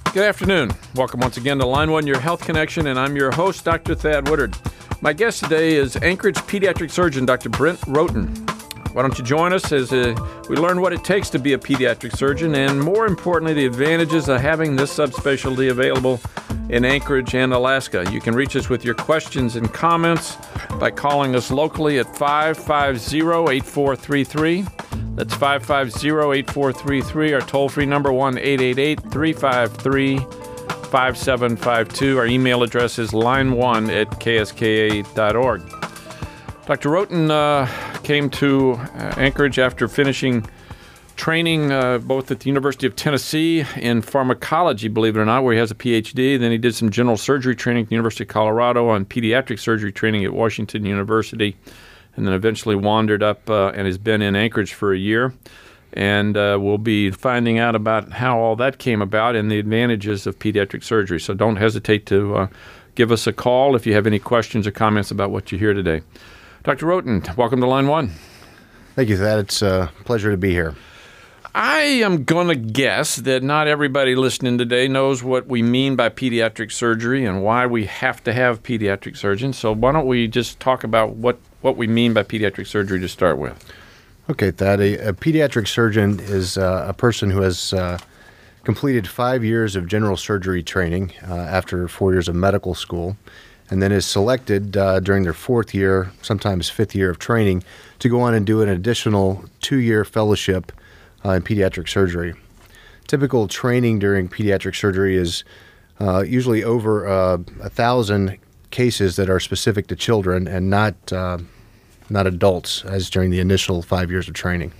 Good afternoon. Welcome once again to Line 1, your health connection, and I'm your host, Dr. Thad Woodard. My guest today is Anchorage pediatric surgeon, Dr. Brent Roten. Why don't you join us as we learn what it takes to be a pediatric surgeon and, more importantly, the advantages of having this subspecialty available in Anchorage and Alaska. You can reach us with your questions and comments by calling us locally at 550-8433. That's 550-8433. Our toll-free number, 1-888-353-5752. Our email address is line1@kska.org. Dr. Roten came to Anchorage after finishing training both at the University of Tennessee in pharmacology, believe it or not, where he has a PhD. Then he did some general surgery training at the University of Colorado on pediatric surgery training at Washington University, and then eventually wandered up and has been in Anchorage for a year. And we'll be finding out about how all that came about and the advantages of pediatric surgery. So don't hesitate to give us a call if you have any questions or comments about what you hear today. Dr. Roten, welcome to Line 1. Thank you, Thad. It's a pleasure to be here. I am going to guess that not everybody listening today knows what we mean by pediatric surgery and why we have to have pediatric surgeons. So why don't we just talk about what we mean by pediatric surgery to start with. Okay, Thad. A pediatric surgeon is a person who has completed 5 years of general surgery training after 4 years of medical school, and then is selected during their 4th year, sometimes 5th year of training, to go on and do an additional 2-year fellowship in pediatric surgery. Typical training during pediatric surgery is usually over 1,000 cases that are specific to children and not adults, as during the initial 5 years of training.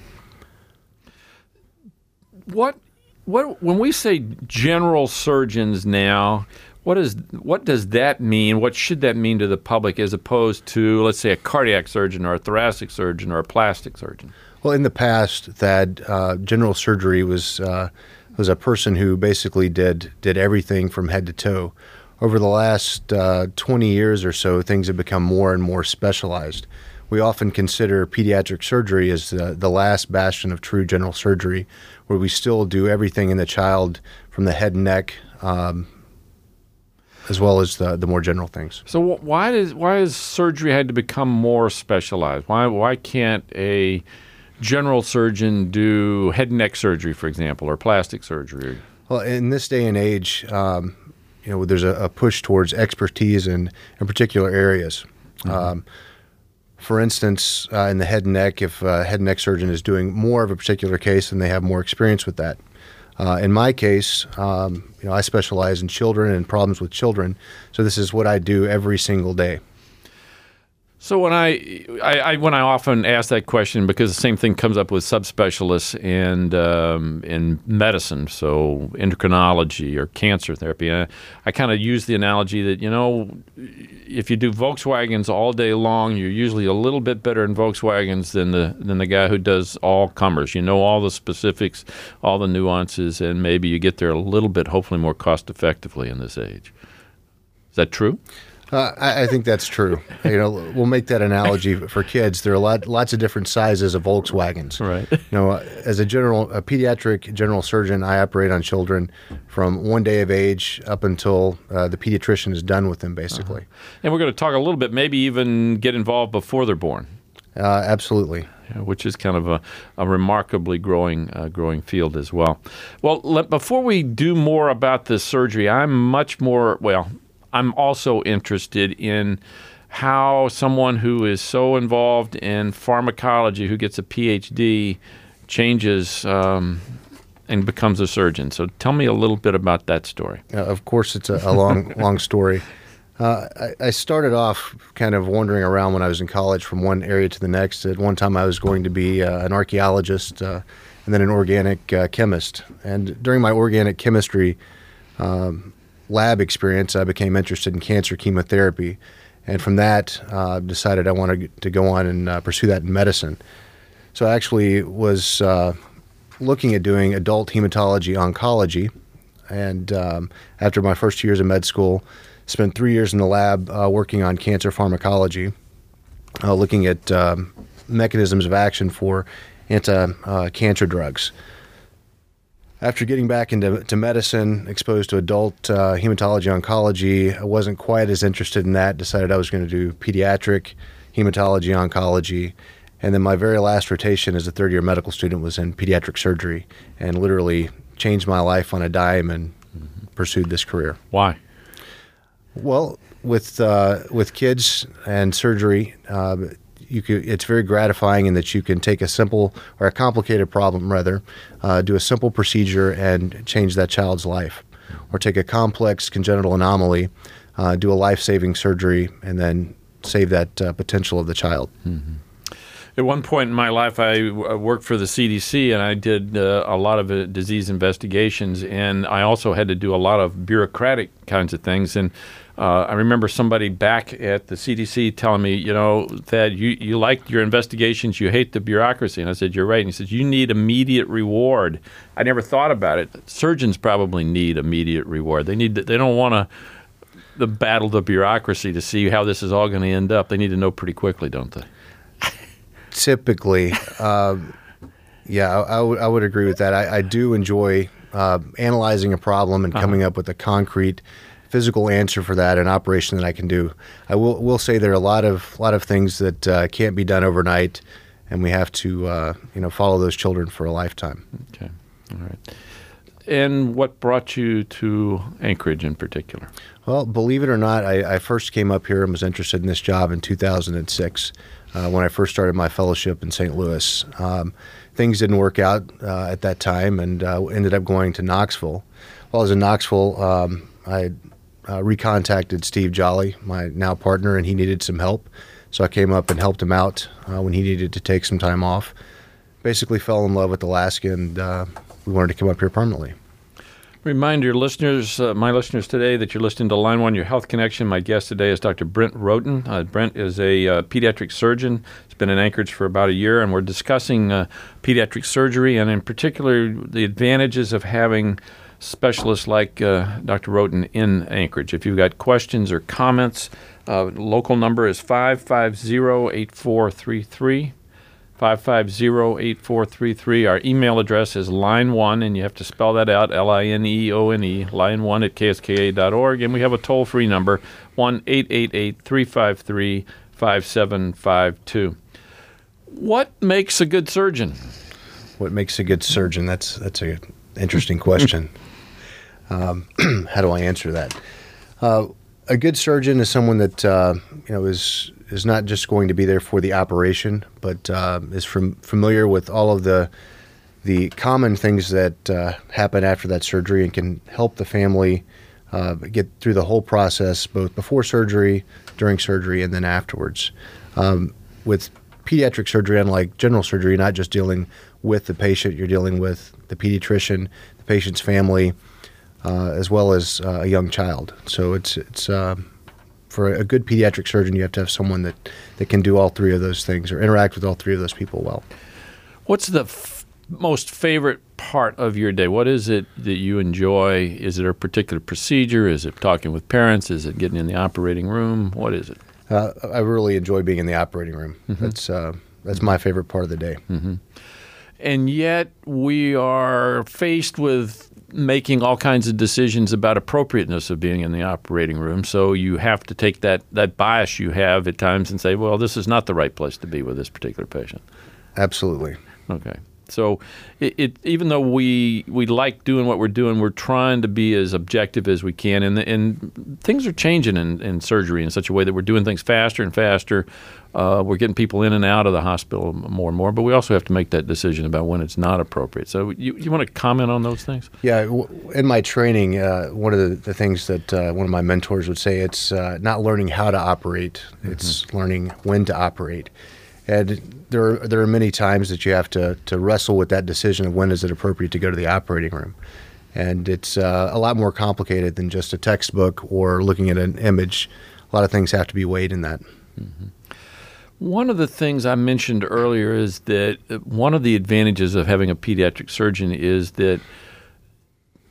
What when we say general surgeons now, what does that mean? What should that mean to the public as opposed to, let's say, a cardiac surgeon or a thoracic surgeon or a plastic surgeon? Well, in the past, Thad, general surgery was a person who basically did everything from head to toe. Over the last 20 years or so, things have become more and more specialized. We often consider pediatric surgery as the last bastion of true general surgery, where we still do everything in the child from the head and neck, as well as the more general things. So why has surgery had to become more specialized? Why can't a general surgeon do head and neck surgery, for example, or plastic surgery? Well, in this day and age, there's a push towards expertise in particular areas. Mm-hmm. For instance, in the head and neck, if a head and neck surgeon is doing more of a particular case, then they have more experience with that. In my case, I specialize in children and problems with children, so this is what I do every single day. So when I often ask that question, because the same thing comes up with subspecialists in medicine, so endocrinology or cancer therapy, I kind of use the analogy that, if you do Volkswagens all day long, you're usually a little bit better in Volkswagens than the guy who does all comers. You know all the specifics, all the nuances, and maybe you get there a little bit, hopefully more cost effectively in this age. Is that true? I think that's true. We'll make that analogy for kids. There are lots of different sizes of Volkswagens. Right. As a pediatric general surgeon, I operate on children from 1 day of age up until the pediatrician is done with them, basically. And we're going to talk a little bit, maybe even get involved before they're born. Absolutely. Which is kind of a remarkably growing field as well. Well, before we do more about this surgery, I'm also interested in how someone who is so involved in pharmacology, who gets a PhD, changes and becomes a surgeon. So tell me a little bit about that story. Of course, it's a long story. I started off kind of wandering around when I was in college from one area to the next. At one time, I was going to be an archaeologist and then an organic chemist. And during my organic chemistry lab experience, I became interested in cancer chemotherapy. And from that, decided I wanted to go on and pursue that in medicine. So I actually was looking at doing adult hematology oncology. And after my first 2 years of med school, spent 3 years in the lab working on cancer pharmacology, looking at mechanisms of action for anti-cancer drugs. After getting back into medicine, exposed to adult hematology oncology, I wasn't quite as interested in that. Decided I was going to do pediatric hematology oncology. And then my very last rotation as a third-year medical student was in pediatric surgery, and literally changed my life on a dime and pursued this career. Why? Well, with kids and surgery, it's very gratifying in that you can take a simple or a complicated problem, rather, do a simple procedure and change that child's life, or take a complex congenital anomaly, do a life-saving surgery, and then save that potential of the child. Mm-hmm. At one point in my life, I worked for the CDC, and I did a lot of disease investigations, and I also had to do a lot of bureaucratic kinds of things. And I remember somebody back at the CDC telling me, Thad, you like your investigations, you hate the bureaucracy. And I said, you're right. And he says, you need immediate reward. I never thought about it. Surgeons probably need immediate reward. They don't want to battle the bureaucracy to see how this is all going to end up. They need to know pretty quickly, don't they? Typically, yeah, I would agree with that. I do enjoy analyzing a problem and coming up with a concrete physical answer for that, an operation that I can do. I will say there are a lot of things that can't be done overnight, and we have to follow those children for a lifetime. Okay, all right. And what brought you to Anchorage in particular? Well, believe it or not, I first came up here and was interested in this job in 2006 when I first started my fellowship in St. Louis. Things didn't work out at that time, and ended up going to Knoxville. While I was in Knoxville, I recontacted Steve Jolly, my now partner, and he needed some help. So I came up and helped him out when he needed to take some time off. Basically fell in love with Alaska, and we wanted to come up here permanently. Remind your listeners, my listeners today, that you're listening to Line 1, Your Health Connection. My guest today is Dr. Brent Roten. Brent is a pediatric surgeon. He's been in Anchorage for about a year, and we're discussing pediatric surgery, and in particular the advantages of having specialists like Dr. Roten in Anchorage. If you've got questions or comments, local number is 550-8433. 550-8433. Our email address is line1, and you have to spell that out, Lineone, line1@kska.org. And we have a toll-free number, 1-888-353-5752. What makes a good surgeon? What makes a good surgeon? That's an interesting question. How do I answer that? A good surgeon is someone that is not just going to be there for the operation, but is familiar with all of the common things that happen after that surgery, and can help the family get through the whole process, both before surgery, during surgery, and then afterwards. With pediatric surgery, unlike general surgery, you're not just dealing with the patient, you're dealing with the pediatrician, the patient's family, as well as a young child. So it's for a good pediatric surgeon, you have to have someone that can do all three of those things, or interact with all three of those people well. What's the most favorite part of your day? What is it that you enjoy? Is it a particular procedure? Is it talking with parents? Is it getting in the operating room? What is it? I really enjoy being in the operating room. Mm-hmm. That's my favorite part of the day. Mm-hmm. And yet we are faced with making all kinds of decisions about appropriateness of being in the operating room. So you have to take that bias you have at times and say, well, this is not the right place to be with this particular patient. Absolutely. Okay. So even though we like doing what we're doing, we're trying to be as objective as we can. And things are changing in surgery in such a way that we're doing things faster and faster. We're getting people in and out of the hospital more and more, but we also have to make that decision about when it's not appropriate. So you want to comment on those things? Yeah. In my training, one of the things that one of my mentors would say, it's not learning how to operate, it's learning when to operate. And there are many times that you have to wrestle with that decision of when is it appropriate to go to the operating room. And it's a lot more complicated than just a textbook or looking at an image. A lot of things have to be weighed in that. Mm-hmm. One of the things I mentioned earlier is that one of the advantages of having a pediatric surgeon is that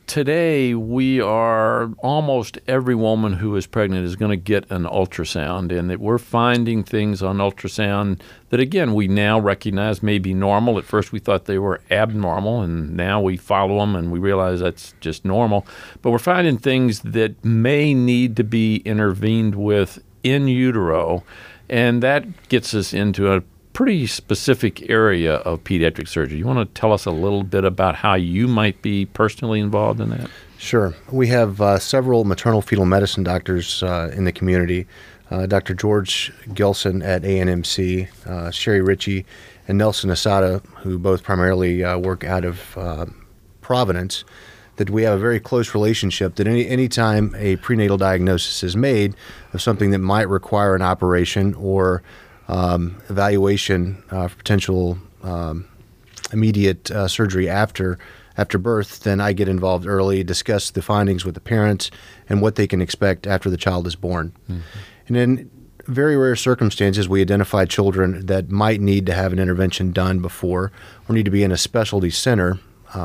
today we are almost every woman who is pregnant is going to get an ultrasound, and that we're finding things on ultrasound that, again, we now recognize may be normal. At first we thought they were abnormal, and now we follow them and we realize that's just normal. But we're finding things that may need to be intervened with in utero, and that gets us into a pretty specific area of pediatric surgery. You want to tell us a little bit about how you might be personally involved in that? Sure. We have several maternal fetal medicine doctors in the community. Dr. George Gilson at ANMC, Sherry Ritchie, and Nelson Asada, who both primarily work out of Providence, that we have a very close relationship, that any time a prenatal diagnosis is made of something that might require an operation or evaluation for potential immediate surgery after birth, then I get involved early, discuss the findings with the parents and what they can expect after the child is born. Mm-hmm. And in very rare circumstances, we identify children that might need to have an intervention done before or need to be in a specialty center,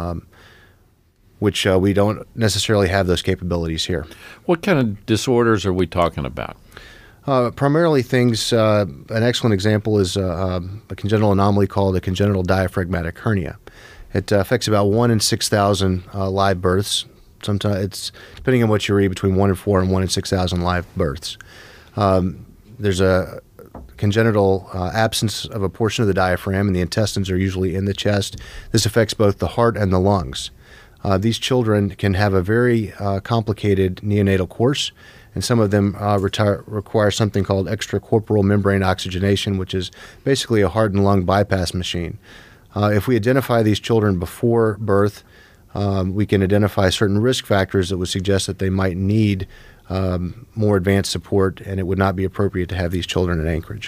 which we don't necessarily have those capabilities here. What kind of disorders are we talking about? Primarily things, an excellent example is a congenital anomaly called a congenital diaphragmatic hernia. It affects about 1 in 6,000 live births. Sometimes it's, depending on what you read, between 1 in 4 and 1 in 6,000 live births. There's a congenital absence of a portion of the diaphragm, and the intestines are usually in the chest. This affects both the heart and the lungs. These children can have a very complicated neonatal course, and some of them require something called extracorporeal membrane oxygenation, which is basically a heart and lung bypass machine. If we identify these children before birth, we can identify certain risk factors that would suggest that they might need more advanced support, and it would not be appropriate to have these children in Anchorage.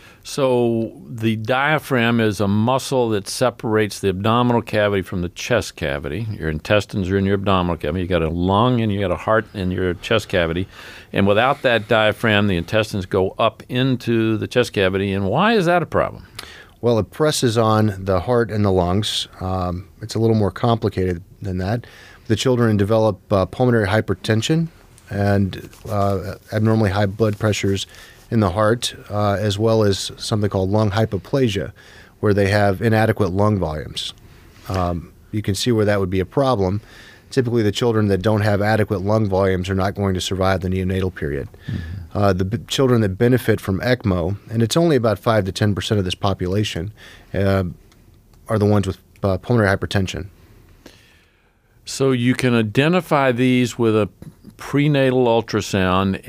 So the diaphragm is a muscle that separates the abdominal cavity from the chest cavity. Your intestines are in your abdominal cavity. You got a lung and you got a heart in your chest cavity. And without that diaphragm, the intestines go up into the chest cavity. And why is that a problem? Well, it presses on the heart and the lungs. It's a little more complicated than that. The children develop pulmonary hypertension and abnormally high blood pressures in the heart, as well as something called lung hypoplasia, where they have inadequate lung volumes. You can see where that would be a problem. Typically, the children that don't have adequate lung volumes are not going to survive the neonatal period. Mm-hmm. The children that benefit from ECMO, and it's only about 5 to 10% of this population, are the ones with pulmonary hypertension. So you can identify these with a prenatal ultrasound,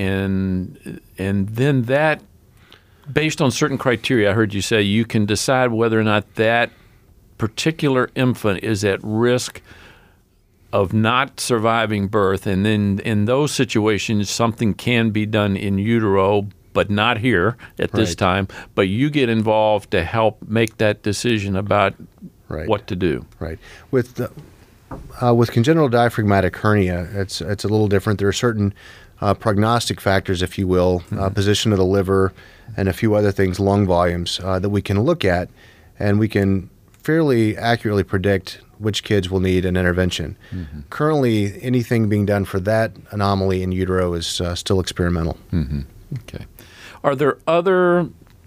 and then that, based on certain criteria, I heard you say, you can decide whether or not that particular infant is at risk of not surviving birth, and then in those situations, something can be done in utero, but not here at this time, but you get involved to help make that decision about what to do. Right. With congenital diaphragmatic hernia, it's a little different. There are certain prognostic factors, if you will, position of the liver and a few other things, lung volumes, that we can look at, and we can fairly accurately predict which kids will need an intervention. Mm-hmm. Currently, anything being done for that anomaly in utero is still experimental. Mm-hmm. Okay. Are there other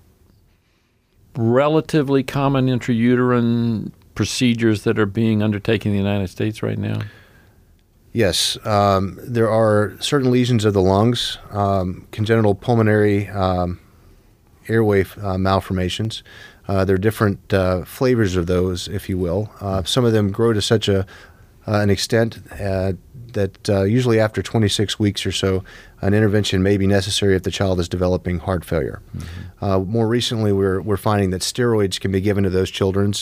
relatively common intrauterine procedures that are being undertaken in the United States right now? Yes. There are certain lesions of the lungs, congenital pulmonary airway malformations. There are different flavors of those, if you will. Some of them grow to such an extent that usually after 26 weeks or so, an intervention may be necessary if the child is developing heart failure. Mm-hmm. More recently, we're finding that steroids can be given to those children,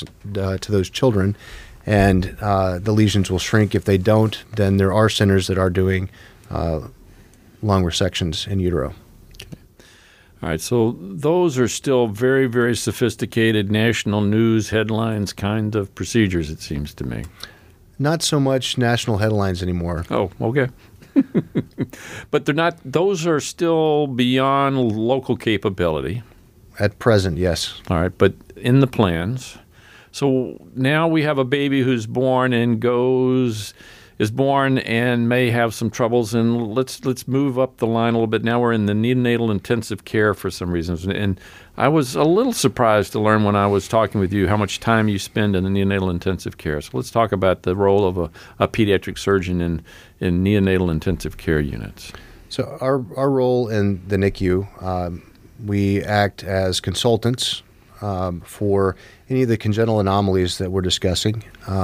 and the lesions will shrink. If they don't, then there are centers that are doing lung resections in utero. All right, so those are still very, very sophisticated national news headlines kind of procedures, it seems to me. Not so much national headlines anymore. Oh, okay. But they're not; those are still beyond local capability. At present, yes. All right, but in the plans. So now we have a baby who's born and goes is born and may have some troubles. And let's move up the line a little bit. Now we're in the neonatal intensive care for some reasons. And I was a little surprised to learn when I was talking with you how much time you spend in the neonatal intensive care. So let's talk about the role of a pediatric surgeon in neonatal intensive care units. So our role in the NICU, we act as consultants for any of the congenital anomalies that we're discussing.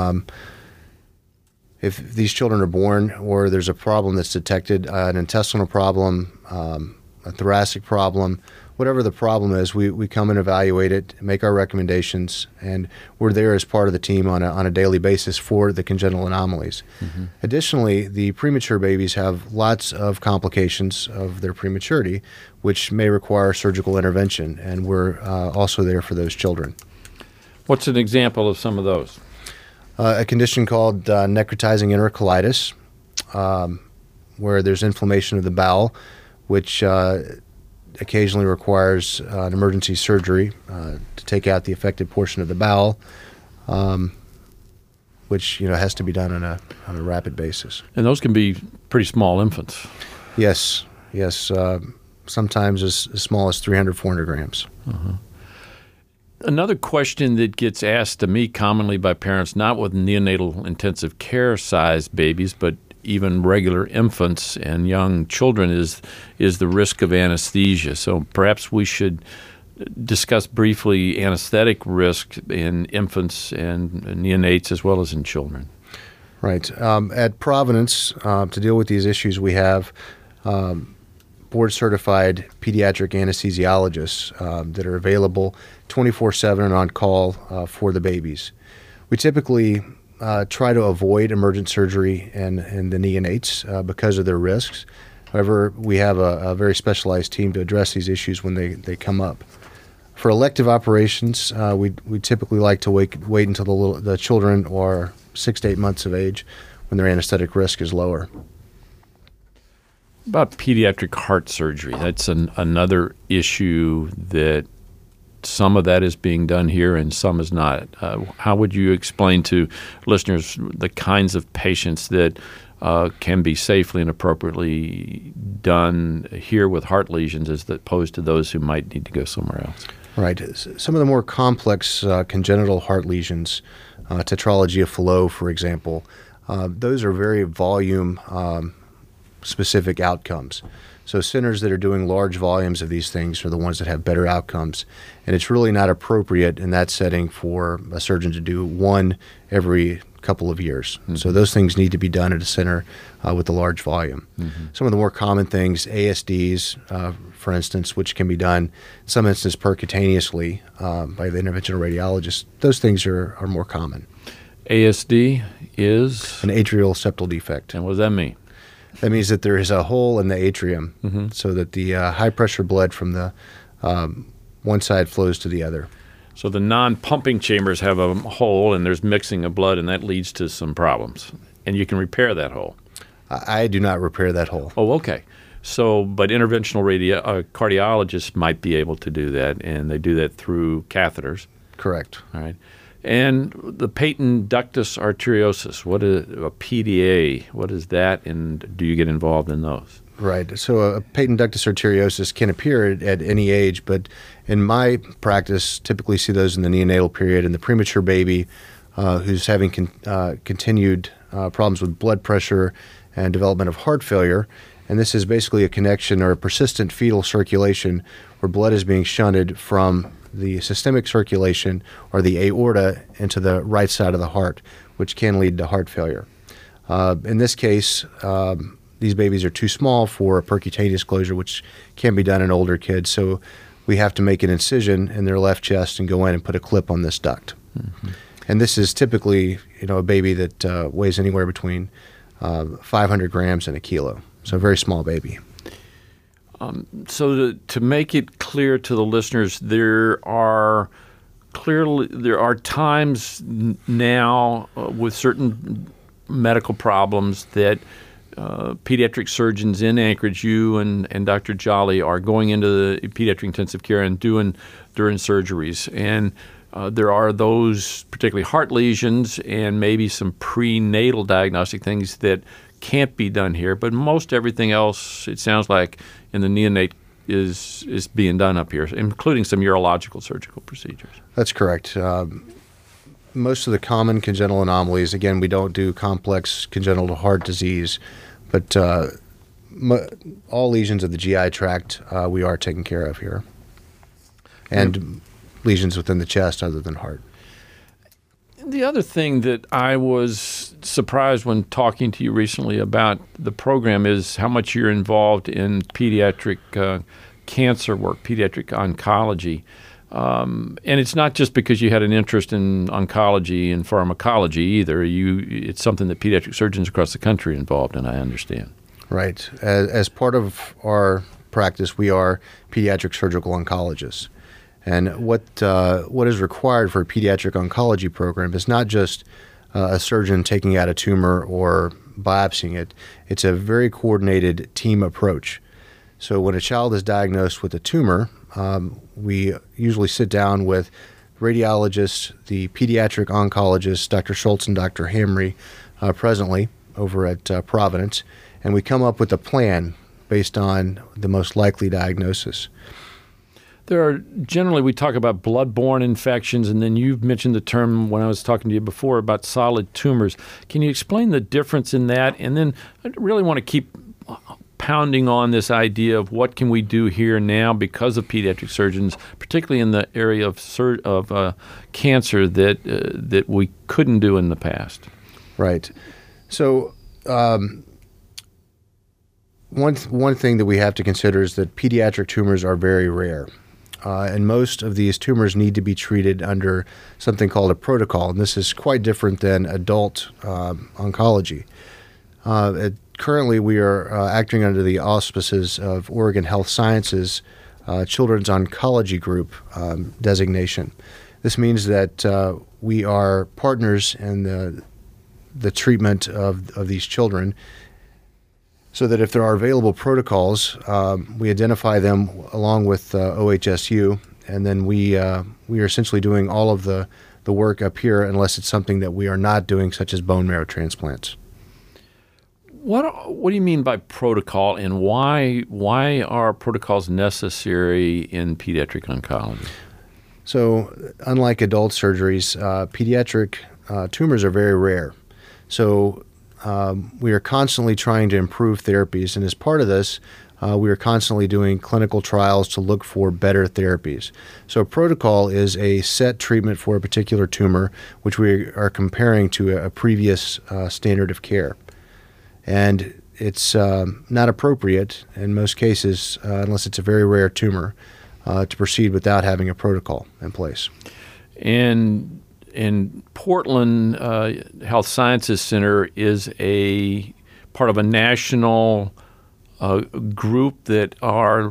If these children are born or there's a problem that's detected, an intestinal problem, a thoracic problem, whatever the problem is, we come and evaluate it, make our recommendations, and we're there as part of the team on a daily basis for the congenital anomalies. Mm-hmm. Additionally, the premature babies have lots of complications of their prematurity, which may require surgical intervention, and we're also there for those children. What's an example of some of those? A condition called necrotizing enterocolitis, where there's inflammation of the bowel, which occasionally requires an emergency surgery to take out the affected portion of the bowel, which has to be done on a rapid basis. And those can be pretty small infants. Yes. Sometimes as small as 300, 400 grams. Uh-huh. Another question that gets asked to me commonly by parents, not with neonatal intensive care size babies, but even regular infants and young children, is the risk of anesthesia. So perhaps we should discuss briefly anesthetic risk in infants and neonates as well as in children. Right. At Providence, to deal with these issues, we have board-certified pediatric anesthesiologists that are available 24/7 and on call for the babies. We typically try to avoid emergent surgery in the neonates because of their risks. However, we have a very specialized team to address these issues when they come up. For elective operations, we typically like to wait until the children are 6 to 8 months of age when their anesthetic risk is lower. About pediatric heart surgery, that's another issue that some of that is being done here and some is not. How would you explain to listeners the kinds of patients that can be safely and appropriately done here with heart lesions as opposed to those who might need to go somewhere else? Right. Some of the more complex congenital heart lesions, tetralogy of Fallot, for example, those are very volume specific outcomes. So centers that are doing large volumes of these things are the ones that have better outcomes. And it's really not appropriate in that setting for a surgeon to do one every couple of years. Mm-hmm. So those things need to be done at a center with a large volume. Mm-hmm. Some of the more common things, ASDs, for instance, which can be done in some instances percutaneously by the interventional radiologist, those things are more common. ASD is? An atrial septal defect. And what does that mean? That means that there is a hole in the atrium, mm-hmm. so that the high-pressure blood from the one side flows to the other. So the non-pumping chambers have a hole, and there's mixing of blood, and that leads to some problems. And you can repair that hole. I do not repair that hole. Oh, okay. So, but interventional cardiologists might be able to do that, and they do that through catheters. Correct. All right. And the patent ductus arteriosus, what is a PDA? What is that, and do you get involved in those? Right. So a patent ductus arteriosus can appear at any age, but in my practice, typically see those in the neonatal period. And the premature baby who's having continued problems with blood pressure and development of heart failure, and this is basically a connection or a persistent fetal circulation where blood is being shunted from the systemic circulation or the aorta into the right side of the heart, which can lead to heart failure. In this case, these babies are too small for a percutaneous closure, which can be done in older kids. So we have to make an incision in their left chest and go in and put a clip on this duct. Mm-hmm. And this is typically, a baby that weighs anywhere between 500 grams and a kilo. So a very small baby. So to make it clear to the listeners, there are times now with certain medical problems that pediatric surgeons in Anchorage, you and Dr. Jolly, are going into the pediatric intensive care and doing during surgeries. And there are those particularly heart lesions and maybe some prenatal diagnostic things that can't be done here. But most everything else, it sounds like, in the neonate is being done up here, including some urological surgical procedures. That's correct. Most of the common congenital anomalies, again, we don't do complex congenital heart disease, but all lesions of the GI tract we are taking care of here, and lesions within the chest other than heart. The other thing that I was surprised when talking to you recently about the program is how much you're involved in pediatric cancer work, pediatric oncology. And it's not just because you had an interest in oncology and pharmacology either. It's something that pediatric surgeons across the country are involved in, I understand. Right. As part of our practice, we are pediatric surgical oncologists. And what is required for a pediatric oncology program is not just a surgeon taking out a tumor or biopsying it. It's a very coordinated team approach. So when a child is diagnosed with a tumor, we usually sit down with radiologists, the pediatric oncologists, Dr. Schultz and Dr. Hamry, presently over at Providence, and we come up with a plan based on the most likely diagnosis. There are generally, we talk about blood-borne infections, and then you've mentioned the term when I was talking to you before about solid tumors. Can you explain the difference in that? And then I really want to keep pounding on this idea of what can we do here now because of pediatric surgeons, particularly in the area of cancer that we couldn't do in the past. Right. So one thing that we have to consider is that pediatric tumors are very rare. And most of these tumors need to be treated under something called a protocol, and this is quite different than adult oncology. Currently, we are acting under the auspices of Oregon Health Sciences Children's Oncology Group designation. This means that we are partners in the treatment of these children, so that if there are available protocols, we identify them along with OHSU, and then we are essentially doing all of the work up here unless it's something that we are not doing, such as bone marrow transplants. What do you mean by protocol, and why are protocols necessary in pediatric oncology? So, unlike adult surgeries, pediatric tumors are very rare. So, we are constantly trying to improve therapies, and as part of this, we are constantly doing clinical trials to look for better therapies. So a protocol is a set treatment for a particular tumor, which we are comparing to a previous standard of care. And it's not appropriate in most cases, unless it's a very rare tumor, to proceed without having a protocol in place. And Portland Health Sciences Center is a part of a national group that are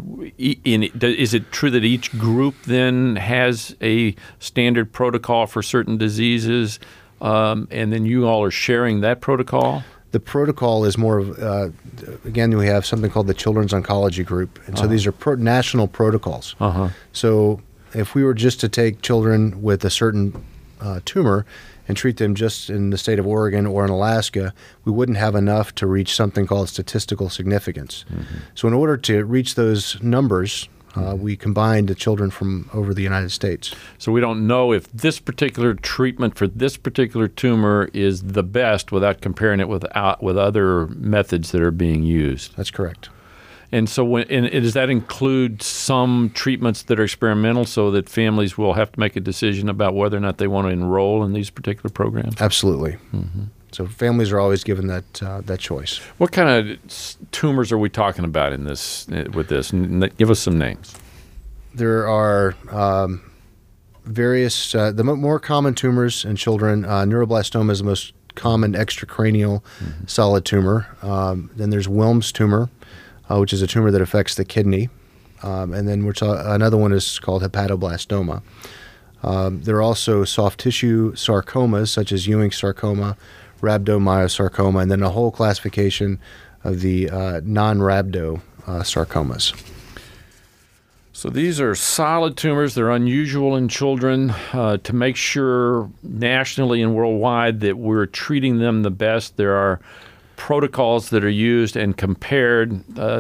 is it true that each group then has a standard protocol for certain diseases, and then you all are sharing that protocol? The protocol is more of, again, we have something called the Children's Oncology Group, and so these are national protocols. So if we were just to take children with a certain tumor and treat them just in the state of Oregon or in Alaska, we wouldn't have enough to reach something called statistical significance. So in order to reach those numbers, we combined the children from over the United States. So we don't know if this particular treatment for this particular tumor is the best without comparing it with other methods that are being used. That's correct. And so does that include some treatments that are experimental so that families will have to make a decision about whether or not they want to enroll in these particular programs? Absolutely. So families are always given that choice. What kind of tumors are we talking about in this with this? Give us some names. There are various, the more common tumors in children. Neuroblastoma is the most common extracranial solid tumor. Then there's Wilms tumor, which is a tumor that affects the kidney. And then another one is called hepatoblastoma. There are also soft tissue sarcomas, such as Ewing sarcoma, rhabdomyosarcoma, and then a whole classification of the non-rhabdo sarcomas. So these are solid tumors. They're unusual in children. To make sure nationally and worldwide that we're treating them the best, there are protocols that are used and compared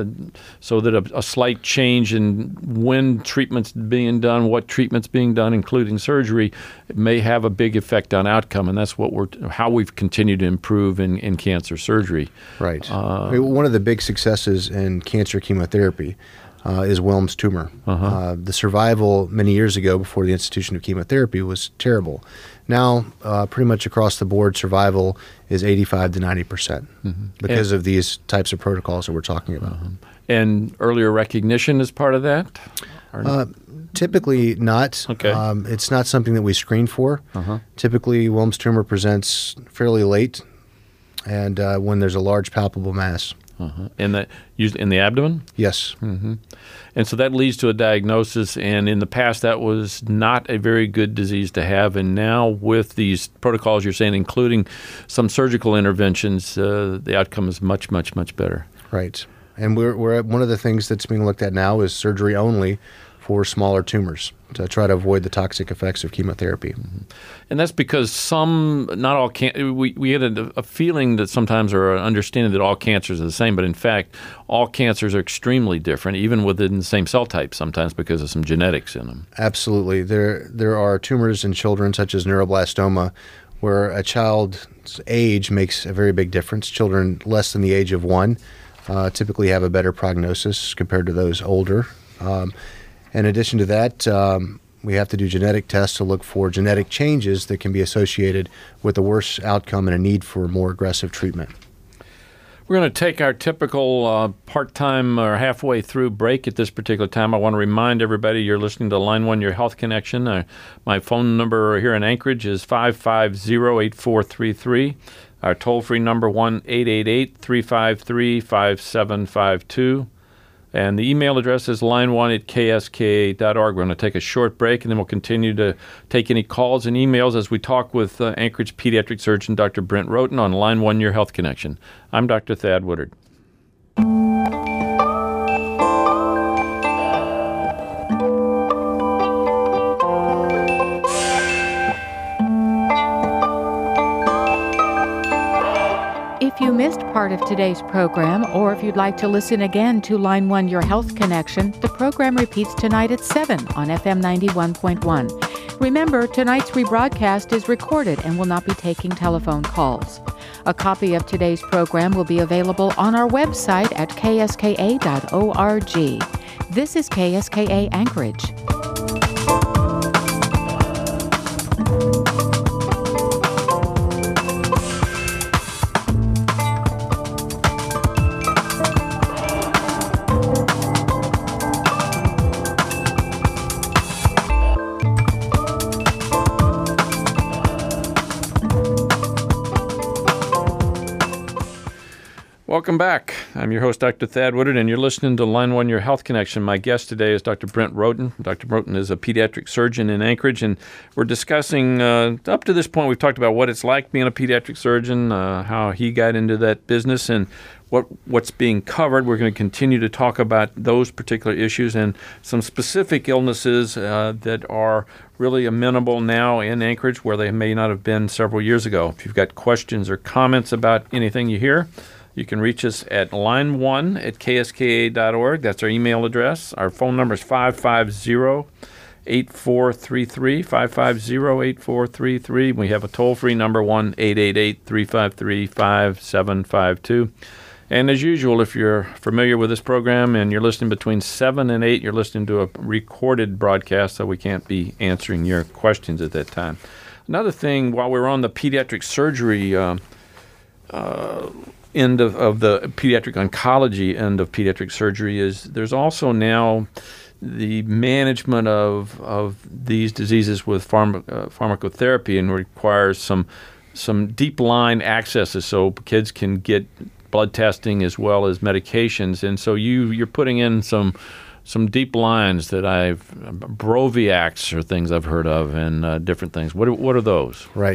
so that a slight change in when treatment's being done, what treatment's being done, including surgery, may have a big effect on outcome. And that's how we've continued to improve in cancer surgery. Right. One of the big successes in cancer chemotherapy is Wilms tumor. The survival many years ago, before the institution of chemotherapy, was terrible. Now, pretty much across the board, survival is 85 to 90% because of these types of protocols that we're talking about. And earlier recognition is part of that? Typically not. Okay. It's not something that we screen for. Typically, Wilms tumor presents fairly late and when there's a large palpable mass. In the abdomen? Yes. And so that leads to a diagnosis, and in the past that was not a very good disease to have, and now with these protocols you're saying, including some surgical interventions, the outcome is much, much, much better. Right. And we're one of the things that's being looked at now is surgery only for smaller tumors to try to avoid the toxic effects of chemotherapy. And that's because not all we had a feeling that sometimes, or an understanding that all cancers are the same, but in fact, all cancers are extremely different, even within the same cell type sometimes because of some genetics in them. Absolutely. There are tumors in children, such as neuroblastoma, where a child's age makes a very big difference. Children less than the age of 1 typically have a better prognosis compared to those older. In addition to that, we have to do genetic tests to look for genetic changes that can be associated with a worse outcome and a need for more aggressive treatment. We're going to take our typical part-time or halfway through break at this particular time. I want to remind everybody you're listening to Line 1, Your Health Connection. My phone number here in Anchorage is 550-8433. Our toll-free number, 1-888-353-5752. And the email address is line1@kska.org. We're going to take a short break, and then we'll continue to take any calls and emails as we talk with Anchorage pediatric surgeon Dr. Brent Roten on Line 1, Your Health Connection. I'm Dr. Thad Woodard. If you missed part of today's program, or if you'd like to listen again to Line 1 Your Health Connection, the program repeats tonight at 7 on FM 91.1. Remember, tonight's rebroadcast is recorded and will not be taking telephone calls. A copy of today's program will be available on our website at kska.org. This is KSKA Anchorage. Welcome back. I'm your host, Dr. Thad Woodard, and you're listening to Line 1, Your Health Connection. My guest today is Dr. Brent Roten. Dr. Roten is a pediatric surgeon in Anchorage, and we're discussing, up to this point, we've talked about what it's like being a pediatric surgeon, how he got into that business, and what's being covered. We're going to continue to talk about those particular issues and some specific illnesses that are really amenable now in Anchorage where they may not have been several years ago. If you've got questions or comments about anything you hear, you can reach us at line1@kska.org. That's our email address. Our phone number is 550-8433, 550-8433. We have a toll-free number, 1-888-353-5752. And as usual, if you're familiar with this program and you're listening between 7 and 8, you're listening to a recorded broadcast, so we can't be answering your questions at that time. Another thing, while we're on the pediatric surgery end of the pediatric oncology end of pediatric surgery, is there's also now the management of these diseases with pharmacotherapy, and requires some deep line accesses so kids can get blood testing as well as medications. And so you're putting in some deep lines that Broviacs or things I've heard of, and different things. What are those? Right.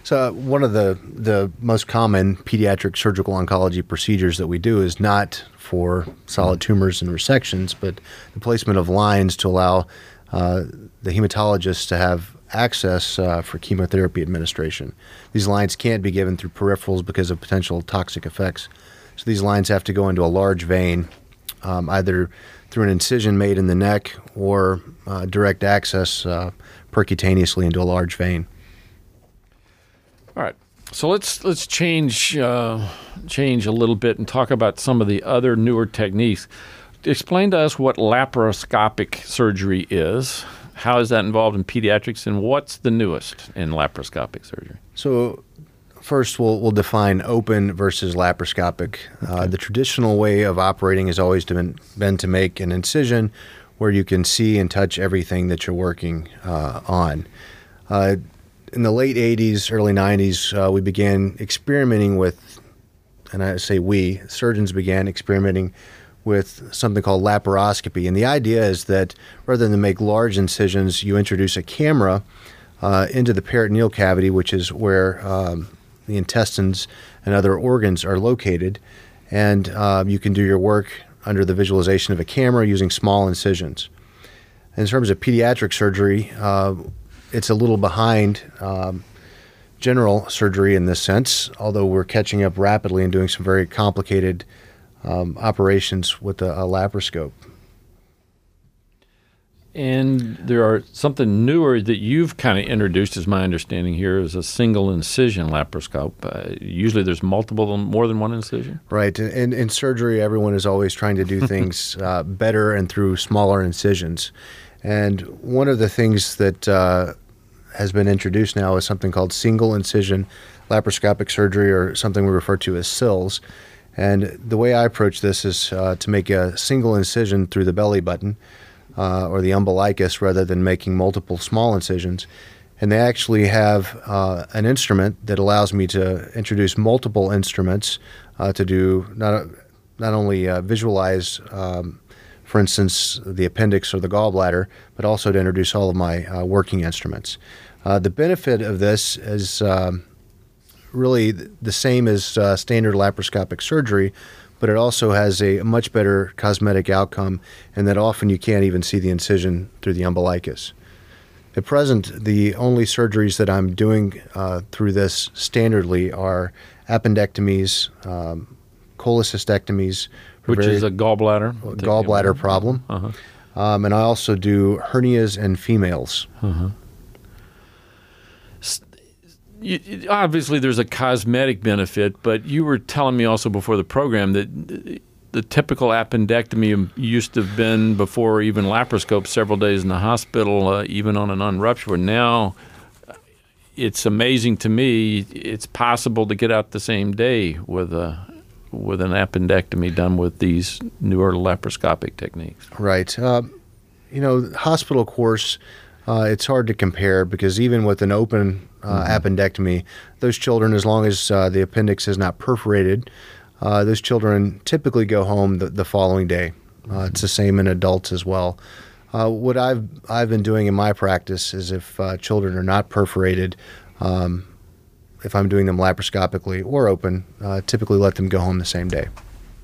So one of the most common pediatric surgical oncology procedures that we do is not for solid tumors and resections, but the placement of lines to allow the hematologist to have access for chemotherapy administration. These lines can't be given through peripherals because of potential toxic effects. So these lines have to go into a large vein, either through an incision made in the neck or direct access percutaneously into a large vein. All right. So let's change a little bit and talk about some of the other newer techniques. Explain to us what laparoscopic surgery is. How is that involved in pediatrics, and what's the newest in laparoscopic surgery? So first, we'll define open versus laparoscopic. Okay. The traditional way of operating has always been to make an incision where you can see and touch everything that you're working on. In the late 80s, early 90s, we began experimenting with, and I say we, surgeons began experimenting with something called laparoscopy. And the idea is that rather than make large incisions, you introduce a camera into the peritoneal cavity, which is where the intestines and other organs are located. And you can do your work under the visualization of a camera using small incisions. In terms of pediatric surgery, it's a little behind general surgery in this sense, although we're catching up rapidly and doing some very complicated operations with a laparoscope. And there are something newer that you've kind of introduced, as my understanding here, is a single incision laparoscope. Usually there's more than one incision. Right. And in surgery, everyone is always trying to do things better and through smaller incisions. And one of the things that has been introduced now is something called single incision laparoscopic surgery, or something we refer to as SILS. And the way I approach this is to make a single incision through the belly button or the umbilicus rather than making multiple small incisions. And they actually have an instrument that allows me to introduce multiple instruments to do not only visualize, for instance, the appendix or the gallbladder, but also to introduce all of my working instruments. The benefit of this is really the same as standard laparoscopic surgery, but it also has a much better cosmetic outcome, and that often you can't even see the incision through the umbilicus. At present, the only surgeries that I'm doing through this standardly are appendectomies, cholecystectomies, Which is a gallbladder problem. Uh-huh. And I also do hernias in females. Uh-huh. Obviously, there's a cosmetic benefit, but you were telling me also before the program that the typical appendectomy used to have been, before even laparoscope, several days in the hospital, even on an unruptured. Now, it's amazing to me it's possible to get out the same day with an appendectomy done with these newer laparoscopic techniques. Right. Hospital course, it's hard to compare because even with an open appendectomy, those children, as long as the appendix is not perforated, those children typically go home the following day. It's the same in adults as well. What I've been doing in my practice is if children are not perforated, if I'm doing them laparoscopically or open, typically let them go home the same day.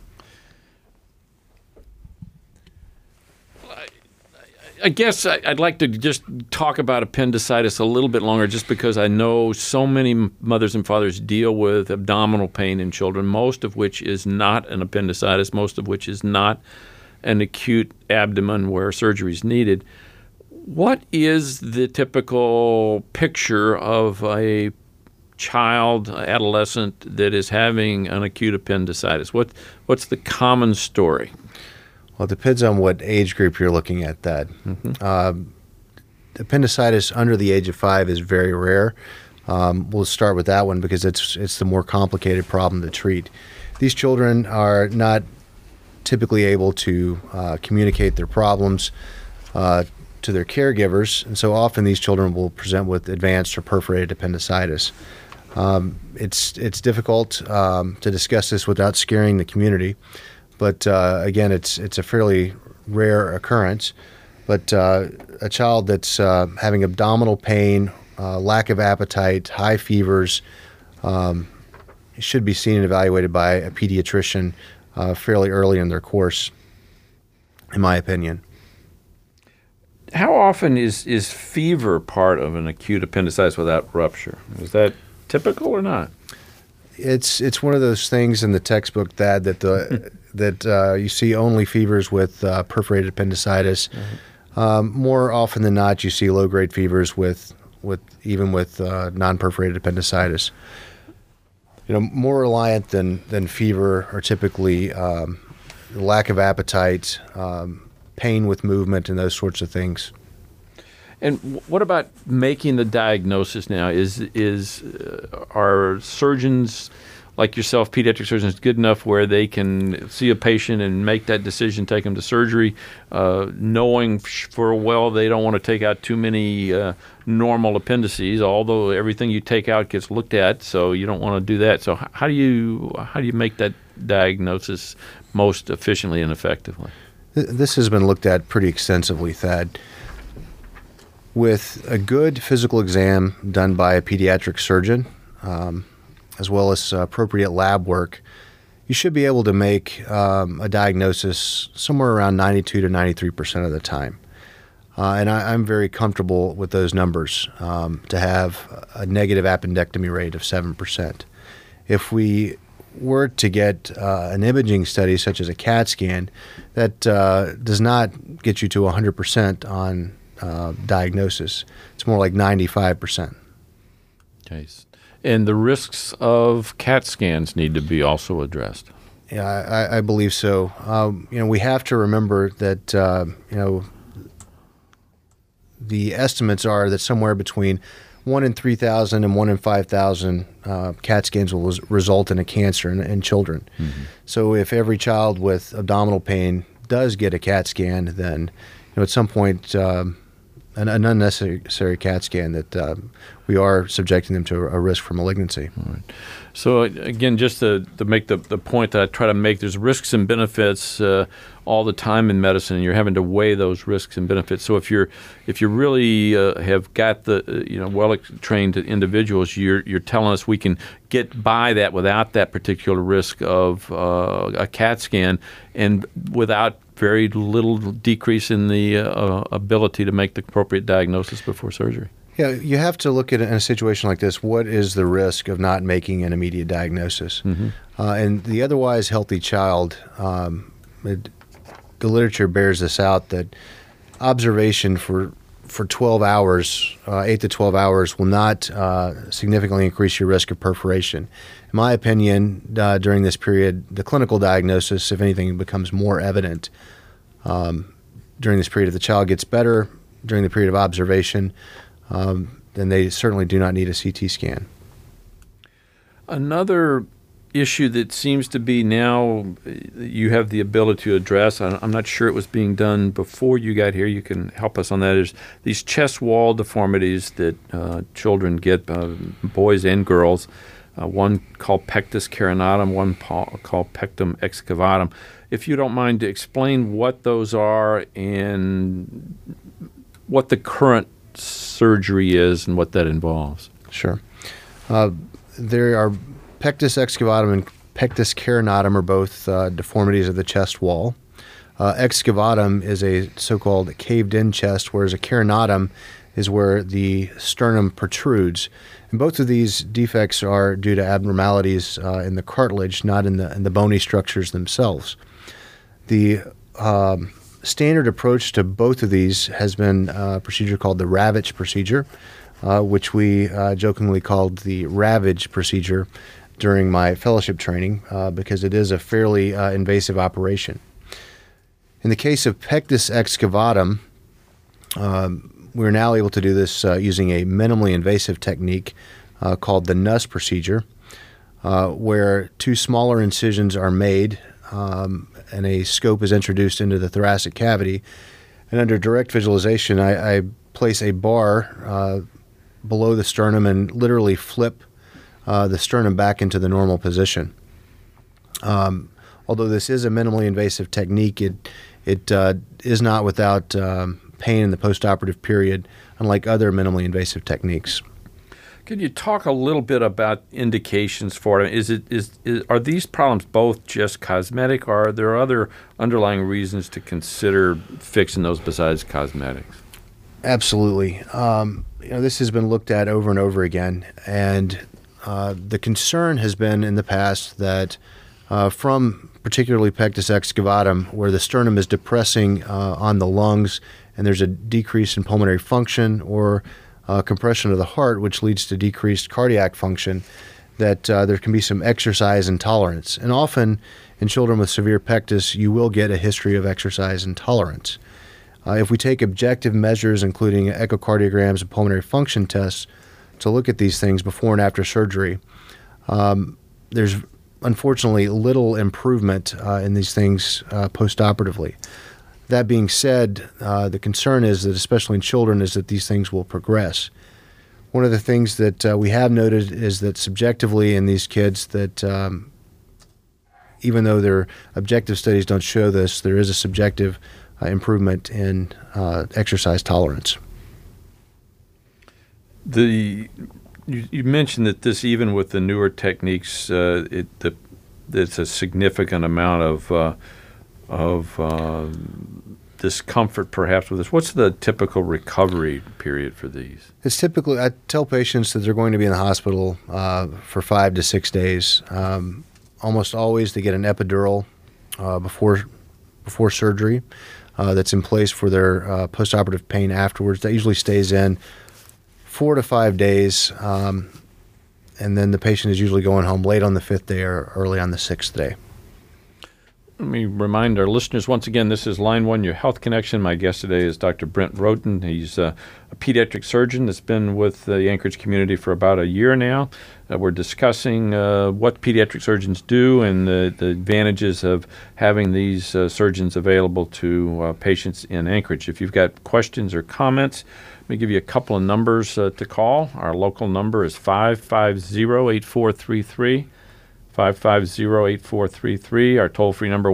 I guess I'd like to just talk about appendicitis a little bit longer, just because I know so many mothers and fathers deal with abdominal pain in children, most of which is not an appendicitis, most of which is not an acute abdomen where surgery is needed. What is the typical picture of a child, adolescent, that is having an acute appendicitis? What's the common story? Well, it depends on what age group you're looking at that. Mm-hmm. Appendicitis under the age of 5 is very rare. We'll start with that one because it's the more complicated problem to treat. These children are not typically able to communicate their problems to their caregivers, and so often these children will present with advanced or perforated appendicitis. It's difficult to discuss this without scaring the community. But again, it's a fairly rare occurrence. But a child that's having abdominal pain lack of appetite, high fevers, should be seen and evaluated by a pediatrician fairly early in their course, in my opinion. How often is fever part of an acute appendicitis without rupture? Is that typical or not? It's one of those things in the textbook, Thad, that you see only fevers with perforated appendicitis. Mm-hmm. More often than not, you see low-grade fevers with non-perforated appendicitis. More reliant than fever are typically lack of appetite, pain with movement, and those sorts of things. And what about making the diagnosis now? Are surgeons like yourself, pediatric surgeons, good enough where they can see a patient and make that decision, take them to surgery, knowing for well they don't want to take out too many normal appendices, although everything you take out gets looked at, so you don't want to do that. So how do you make that diagnosis most efficiently and effectively? This has been looked at pretty extensively, Thad. With a good physical exam done by a pediatric surgeon, as well as appropriate lab work, you should be able to make a diagnosis somewhere around 92 to 93% of the time. And I'm very comfortable with those numbers, to have a negative appendectomy rate of 7%. If we were to get an imaging study such as a CAT scan, that does not get you to 100% on diagnosis. It's more like 95%. Okay. And the risks of CAT scans need to be also addressed. Yeah, I believe so. We have to remember that the estimates are that somewhere between 1 in 3,000 and 1 in 5,000 CAT scans will result in a cancer in children. Mm-hmm. So if every child with abdominal pain does get a CAT scan, then at some point an unnecessary CAT scan, that we are subjecting them to a risk for malignancy. All right. So again, just to make the point that I try to make, there's risks and benefits all the time in medicine, and you're having to weigh those risks and benefits. So if you really have got the well-trained individuals, you're telling us we can get by that without that particular risk of a CAT scan, and without very little decrease in the ability to make the appropriate diagnosis before surgery. Yeah, you have to look at it in a situation like this. What is the risk of not making an immediate diagnosis? Mm-hmm. And the otherwise healthy child, the literature bears this out, that observation for 12 hours, 8 to 12 hours, will not significantly increase your risk of perforation. In my opinion, during this period, the clinical diagnosis, if anything, becomes more evident during this period. If the child gets better during the period of observation, then they certainly do not need a CT scan. Another issue that seems to be now you have the ability to address, I'm not sure it was being done before you got here, you can help us on that, is these chest wall deformities that children get, boys and girls, one called pectus carinatum, one called pectum excavatum. If you don't mind to explain what those are and what the current surgery is and what that involves. Sure. There are pectus excavatum and pectus carinatum are both deformities of the chest wall. Excavatum is a so-called caved-in chest, whereas a carinatum is where the sternum protrudes. And both of these defects are due to abnormalities in the cartilage, not in the bony structures themselves. The standard approach to both of these has been a procedure called the Ravitch procedure, which we jokingly called the Ravage procedure during my fellowship training, because it is a fairly invasive operation. In the case of pectus excavatum, we're now able to do this using a minimally invasive technique called the Nuss procedure, where two smaller incisions are made and a scope is introduced into the thoracic cavity. And under direct visualization, I place a bar below the sternum and literally flip the sternum back into the normal position. Although this is a minimally invasive technique, it is not without pain in the postoperative period, unlike other minimally invasive techniques. Could you talk a little bit about indications for it? Are these problems both just cosmetic, or are there other underlying reasons to consider fixing those besides cosmetics? Absolutely. This has been looked at over and over again, and the concern has been in the past that from particularly pectus excavatum, where the sternum is depressing on the lungs and there's a decrease in pulmonary function or compression of the heart, which leads to decreased cardiac function, that there can be some exercise intolerance. And often in children with severe pectus, you will get a history of exercise intolerance. If we take objective measures, including echocardiograms and pulmonary function tests, to look at these things before and after surgery, there's unfortunately little improvement in these things postoperatively. That being said, the concern is that, especially in children, is that these things will progress. One of the things that we have noted is that subjectively in these kids that even though their objective studies don't show this, there is a subjective improvement in exercise tolerance. You mentioned that this, even with the newer techniques, it's a significant amount of discomfort perhaps with this. What's the typical recovery period for these? It's typically, I tell patients that they're going to be in the hospital for 5 to 6 days. Almost always they get an epidural before surgery that's in place for their postoperative pain afterwards. That usually stays in 4 to 5 days, and then the patient is usually going home late on the 5th day or early on the 6th day. Let me remind our listeners once again, this is Line 1, your Health Connection. My guest today is Dr. Brent Roten. He's a pediatric surgeon that's been with the Anchorage community for about a year now. We're discussing what pediatric surgeons do and the advantages of having these surgeons available to patients in Anchorage. If you've got questions or comments, let me give you a couple of numbers to call. Our local number is 550-8433. 550-8433. Our toll-free number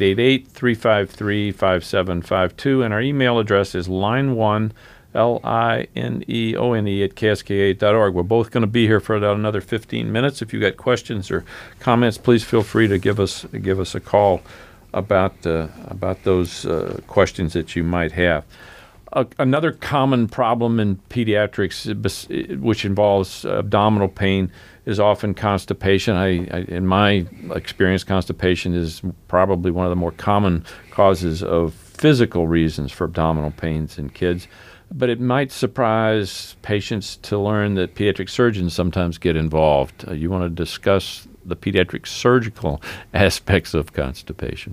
1-888-353-5752. And our email address is line1, LINEONE at kska.org. We're both going to be here for about another 15 minutes. If you've got questions or comments, please feel free to give us a call about those questions that you might have. Another common problem in pediatrics, which involves abdominal pain, is often constipation. In my experience, constipation is probably one of the more common causes of physical reasons for abdominal pains in kids. But it might surprise patients to learn that pediatric surgeons sometimes get involved. You want to discuss the pediatric surgical aspects of constipation?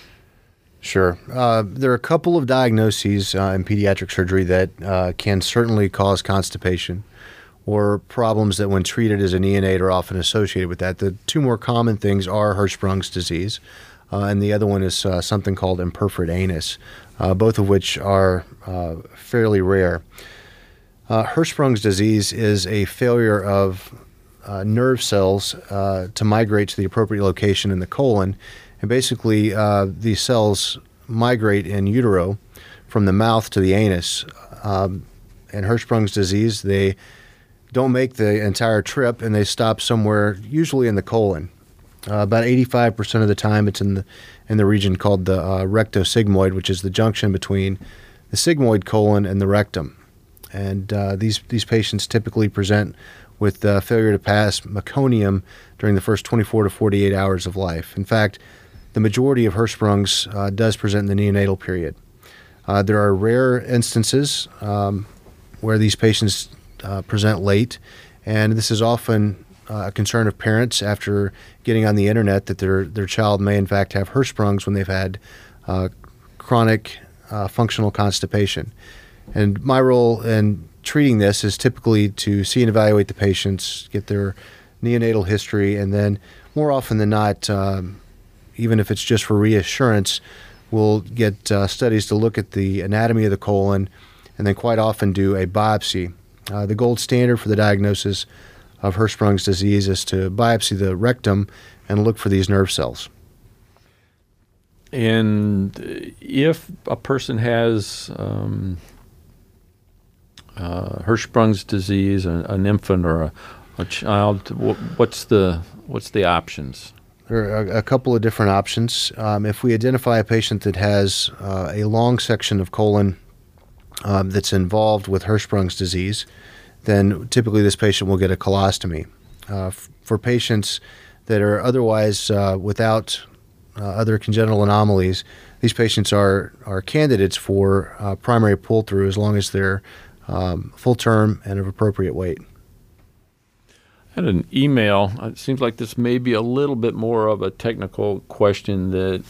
Sure. There are a couple of diagnoses in pediatric surgery that can certainly cause constipation, or problems that when treated as a neonate are often associated with that. The two more common things are Hirschsprung's disease, and the other one is something called imperforate anus, both of which are fairly rare. Hirschsprung's disease is a failure of nerve cells to migrate to the appropriate location in the colon. And basically, these cells migrate in utero from the mouth to the anus. In Hirschsprung's disease, they don't make the entire trip, and they stop somewhere, usually in the colon. About 85% of the time, it's in the region called the rectosigmoid, which is the junction between the sigmoid colon and the rectum. And these patients typically present with failure to pass meconium during the first 24 to 48 hours of life. In fact, the majority of Hirschsprung's does present in the neonatal period. There are rare instances where these patients present late, and this is often a concern of parents after getting on the internet that their child may in fact have Hirschsprung's when they've had chronic functional constipation. And my role in treating this is typically to see and evaluate the patients, get their neonatal history, and then more often than not, even if it's just for reassurance, we'll get studies to look at the anatomy of the colon and then quite often do a biopsy. The gold standard for the diagnosis of Hirschsprung's disease is to biopsy the rectum and look for these nerve cells. And if a person has Hirschsprung's disease, an infant or a child, what's the options? There are a couple of different options. If we identify a patient that has a long section of colon that's involved with Hirschsprung's disease, then typically this patient will get a colostomy. For patients that are otherwise without other congenital anomalies, these patients are candidates for primary pull-through as long as they're full term and of appropriate weight. I had an email. It seems like this may be a little bit more of a technical question that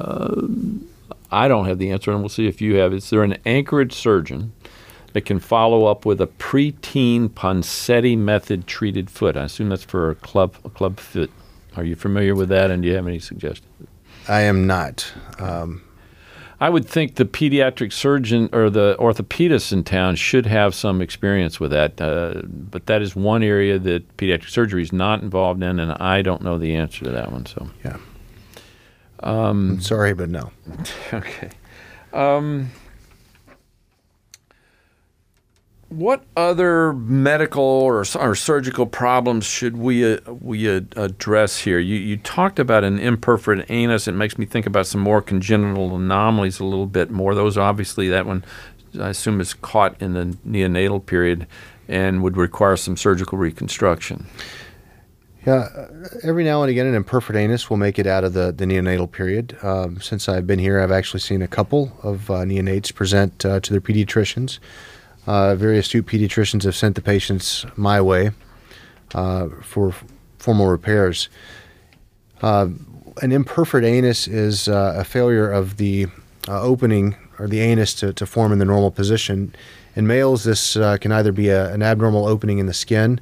I don't have the answer, and we'll see if you have. Is there an Anchorage surgeon that can follow up with a preteen Ponseti method treated foot? I assume that's for a club foot. Are you familiar with that, and do you have any suggestions? I am not. I would think the pediatric surgeon or the orthopedist in town should have some experience with that, but that is one area that pediatric surgery is not involved in, and I don't know the answer to that one. So, yeah, I'm sorry, but no. Okay. What other medical or surgical problems should we address here? You talked about an imperforate anus. It makes me think about some more congenital anomalies a little bit more. Those obviously, that one I assume is caught in the neonatal period and would require some surgical reconstruction. Yeah, every now and again an imperforate anus will make it out of the neonatal period. Since I've been here, I've actually seen a couple of neonates present to their pediatricians. Very astute pediatricians have sent the patients my way for formal repairs. An imperforate anus is a failure of the opening or the anus to form in the normal position. In males, this can either be an abnormal opening in the skin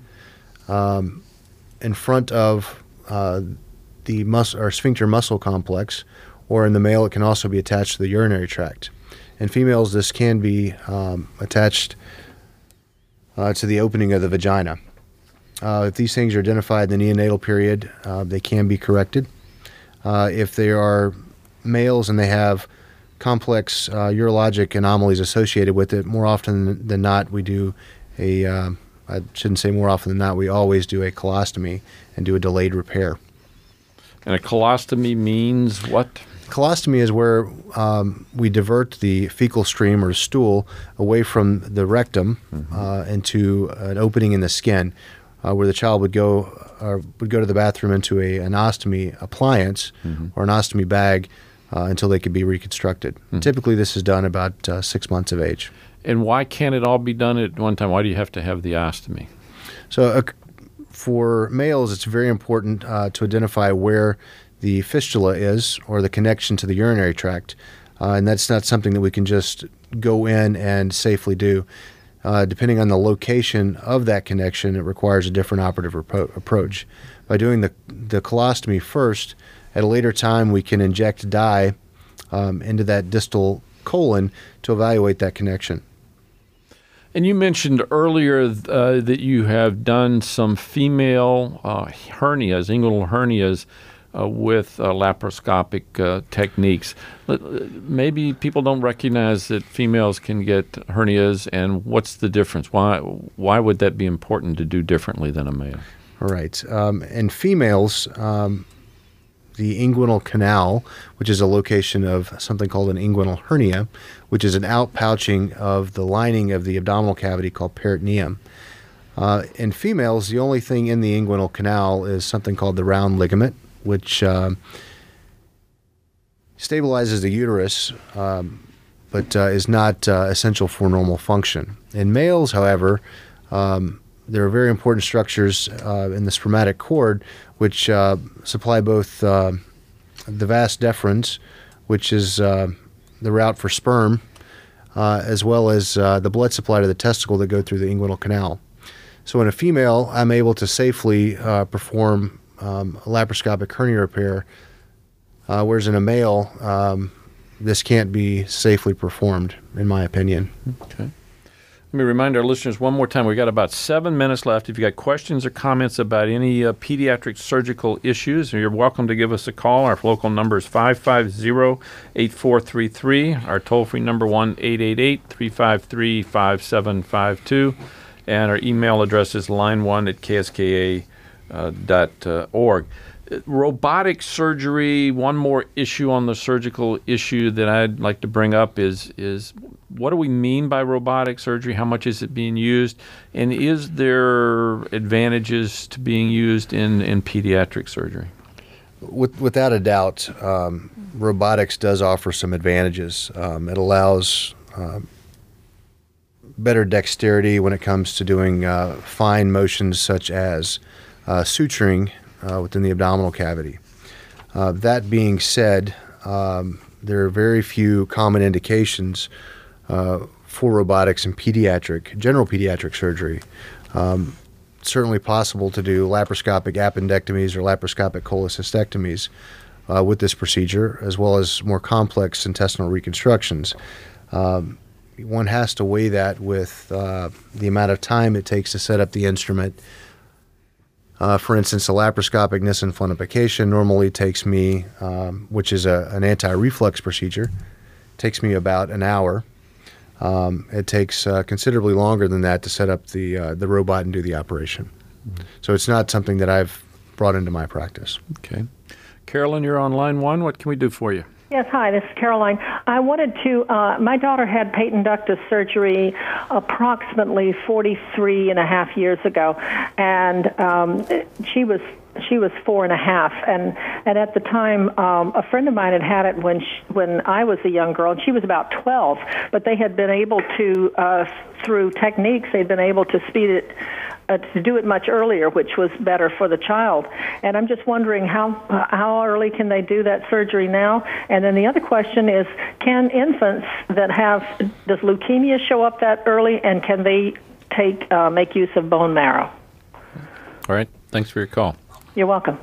in front of the muscle or sphincter muscle complex, or in the male, it can also be attached to the urinary tract. In females, this can be attached to the opening of the vagina. If these things are identified in the neonatal period, they can be corrected. If they are males and they have complex urologic anomalies associated with it, more often than not, we do I shouldn't say more often than not, we always do a colostomy and do a delayed repair. And a colostomy means what? Colostomy is where we divert the fecal stream or stool away from the rectum into an opening in the skin, where the child would go to the bathroom into an ostomy appliance or an ostomy bag until they could be reconstructed. Typically, this is done about 6 months of age. And why can't it all be done at one time? Why do you have to have the ostomy? So for males, it's very important to identify where the fistula is, or the connection to the urinary tract, and that's not something that we can just go in and safely do. Depending on the location of that connection, it requires a different operative approach. By doing the colostomy first, at a later time we can inject dye into that distal colon to evaluate that connection. And you mentioned earlier that you have done some female hernias, inguinal hernias, with laparoscopic techniques. Maybe people don't recognize that females can get hernias, and what's the difference? Why would that be important to do differently than a male? All right. In females, the inguinal canal, which is a location of something called an inguinal hernia, which is an outpouching of the lining of the abdominal cavity called peritoneum. In females, the only thing in the inguinal canal is something called the round ligament, which stabilizes the uterus, but is not essential for normal function. In males, however, there are very important structures in the spermatic cord which supply both the vas deferens, which is the route for sperm, as well as the blood supply to the testicle that go through the inguinal canal. So in a female, I'm able to safely perform a laparoscopic hernia repair, whereas in a male, this can't be safely performed, in my opinion. Okay. Let me remind our listeners one more time. We've got about 7 minutes left. If you've got questions or comments about any pediatric surgical issues, you're welcome to give us a call. Our local number is 550-8433. Our toll-free number 1-888-353-5752. And our email address is line1@kska.org. Robotic surgery, one more issue on the surgical issue that I'd like to bring up is what do we mean by robotic surgery? How much is it being used? And is there advantages to being used in pediatric surgery? Without a doubt, robotics does offer some advantages. It allows better dexterity when it comes to doing fine motions such as suturing within the abdominal cavity. That being said, there are very few common indications for robotics in general pediatric surgery. Certainly possible to do laparoscopic appendectomies or laparoscopic cholecystectomies with this procedure, as well as more complex intestinal reconstructions. One has to weigh that with the amount of time it takes to set up the instrument. For instance, a laparoscopic Nissen fundoplication normally takes me, which is an anti-reflux procedure, takes me about an hour. It takes considerably longer than that to set up the robot and do the operation. Mm-hmm. So it's not something that I've brought into my practice. Okay. Carolyn, you're on line one. What can we do for you? Yes, hi, this is Caroline. I wanted to, my daughter had patent ductus surgery approximately 43 and a half years ago, and she was 4.5, and at the time, a friend of mine had it when I was a young girl, and she was about 12. But they had been able to, through techniques, they'd been able to speed it, to do it much earlier, which was better for the child. And I'm just wondering how early can they do that surgery now? And then the other question is, can infants that does leukemia show up that early, and can they make use of bone marrow? All right. Thanks for your call. You're welcome.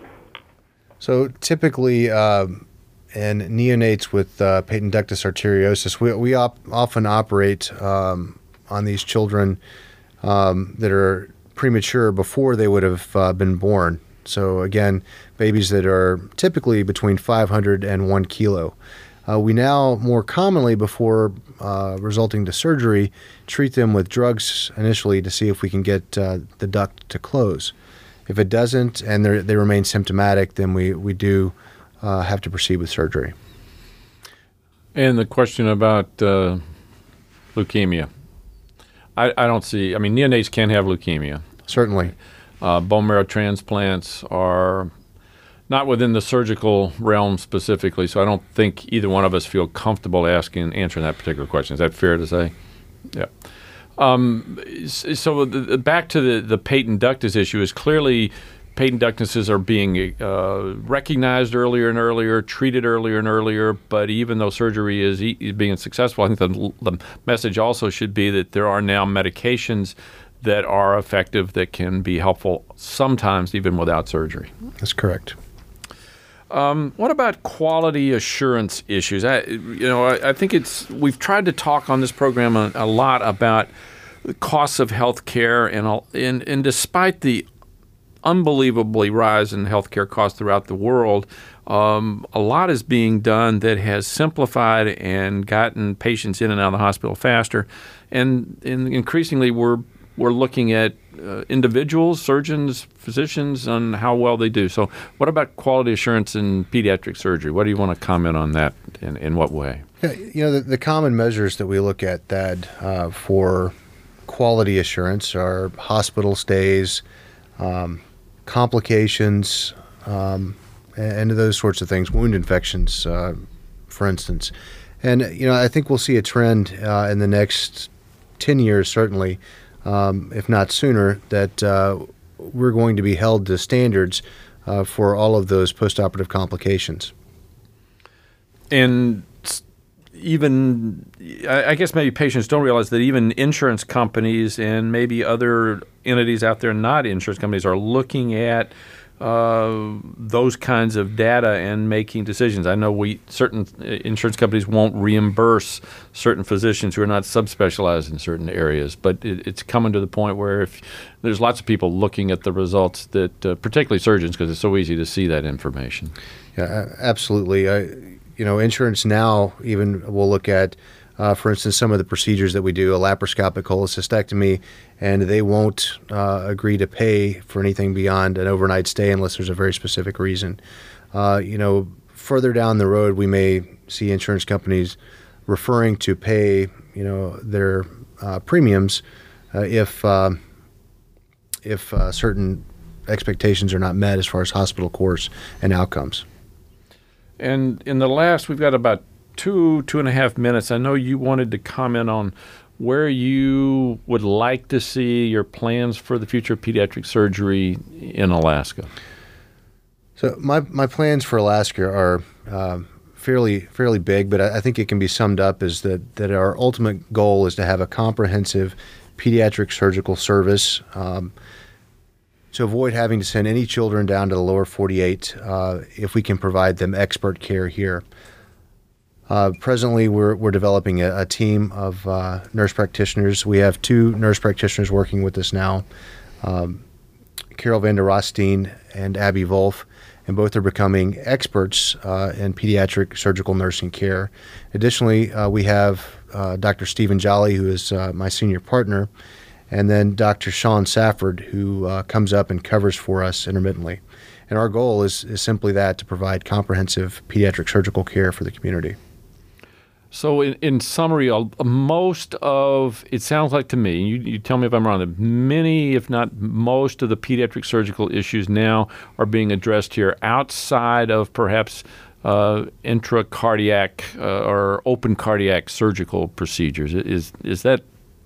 So typically, in neonates with patent ductus arteriosus, we often operate on these children that are premature before they would have been born. So again, babies that are typically between 500 and 1 kilo. We now more commonly, before resulting to surgery, treat them with drugs initially to see if we can get the duct to close. If it doesn't and they remain symptomatic, then we do have to proceed with surgery. And the question about leukemia. I don't see, neonates can have leukemia. Certainly. Bone marrow transplants are not within the surgical realm specifically, so I don't think either one of us feel comfortable answering that particular question. Is that fair to say? Yeah. So back to the patent ductus issue is clearly patent ductuses are being recognized earlier and earlier, treated earlier and earlier, but even though surgery is being successful, I think the message also should be that there are now medications that are effective that can be helpful sometimes even without surgery. That's correct. What about quality assurance issues? I think we've tried to talk on this program a lot about the costs of health care, and despite the unbelievably rise in healthcare costs throughout the world, a lot is being done that has simplified and gotten patients in and out of the hospital faster, and increasingly we're looking at individuals, surgeons, physicians, on how well they do. So what about quality assurance in pediatric surgery? What do you want to comment on that, and in what way? Yeah, the common measures that we look at, Thad, for quality assurance are hospital stays, complications, and those sorts of things, wound infections, for instance. And, I think we'll see a trend in the next 10 years, certainly, if not sooner, that we're going to be held to standards for all of those postoperative complications. And even, I guess maybe patients don't realize that even insurance companies and maybe other entities out there, not insurance companies, are looking at those kinds of data and making decisions. I know certain insurance companies won't reimburse certain physicians who are not subspecialized in certain areas, but it's coming to the point where if there's lots of people looking at the results, that particularly surgeons, because it's so easy to see that information. Yeah, absolutely. Insurance now even will look at, for instance, some of the procedures that we do, a laparoscopic cholecystectomy, and they won't agree to pay for anything beyond an overnight stay unless there's a very specific reason. Further down the road, we may see insurance companies referring to pay, their premiums if certain expectations are not met as far as hospital course and outcomes. And in the last, we've got about 2.5 minutes. I know you wanted to comment on where you would like to see your plans for the future of pediatric surgery in Alaska. So my plans for Alaska are fairly big, but I think it can be summed up as that our ultimate goal is to have a comprehensive pediatric surgical service to avoid having to send any children down to the lower 48 if we can provide them expert care here. Presently, we're developing a team of nurse practitioners. We have 2 nurse practitioners working with us now, Carol van der Roosteen and Abby Wolf, and both are becoming experts in pediatric surgical nursing care. Additionally, we have Dr. Stephen Jolly, who is my senior partner, and then Dr. Sean Safford, who comes up and covers for us intermittently. And our goal is simply that, to provide comprehensive pediatric surgical care for the community. So in summary, most of, it sounds like to me, you tell me if I'm wrong, that many, if not most of the pediatric surgical issues now are being addressed here outside of perhaps intracardiac or open cardiac surgical procedures. Is that